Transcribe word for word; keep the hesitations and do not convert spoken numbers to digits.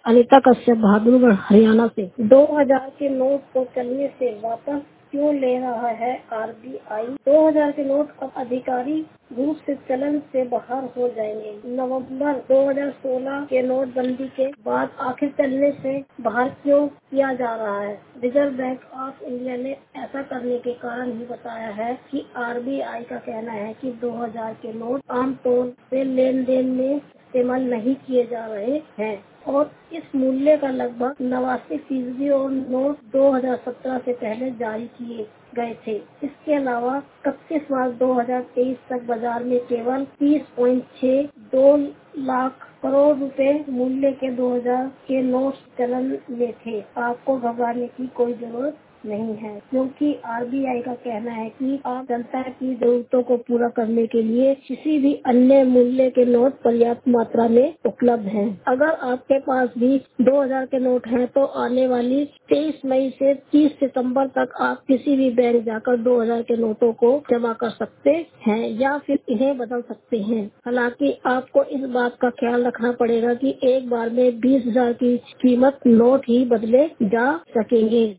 अनीता कश्यप, बहादुरगढ़, हरियाणा से। दो हज़ार के नोट को चलने से वापस क्यों ले रहा है आरबीआई? दो हज़ार के नोट अब आधिकारिक रूप से चलन से बाहर हो जाएंगे। नवंबर दो हज़ार सोलह के नोटबंदी के बाद आखिर चलने से बाहर क्यों किया जा रहा है? रिजर्व बैंक ऑफ इंडिया ने ऐसा करने के कारण ही बताया है कि आरबीआई का कहना है कि दो हज़ार के नोट आमतौर से लेन देन में इस्तेमाल नहीं किए जा रहे हैं और इस मूल्य का लगभग नवासी फीसदी और नोट दो हज़ार सत्रह से पहले जारी किए गए थे। इसके अलावा इकतीस मार्च दो हज़ार तेईस तक बाजार में केवल तीस पॉइंट छह दो लाख करोड़ रुपए मूल्य के दो हज़ार के नोट चलन में थे। आपको घबराने की कोई जरूरत नहीं है, क्योंकि आरबीआई का कहना है कि आप जनता की जरूरतों को पूरा करने के लिए किसी भी अन्य मूल्य के नोट पर्याप्त मात्रा में उपलब्ध हैं। अगर आपके पास भी दो हज़ार के नोट हैं, तो आने वाली तेईस मई से तीस सितंबर तक आप किसी भी बैंक जाकर दो हज़ार के नोटों को जमा कर सकते हैं या फिर इन्हें बदल सकते हैं। हालांकि आपको इस बात का ख्याल रखना पड़ेगा कि एक बार में बीस हज़ार की कीमत नोट ही बदले जा सकेंगे।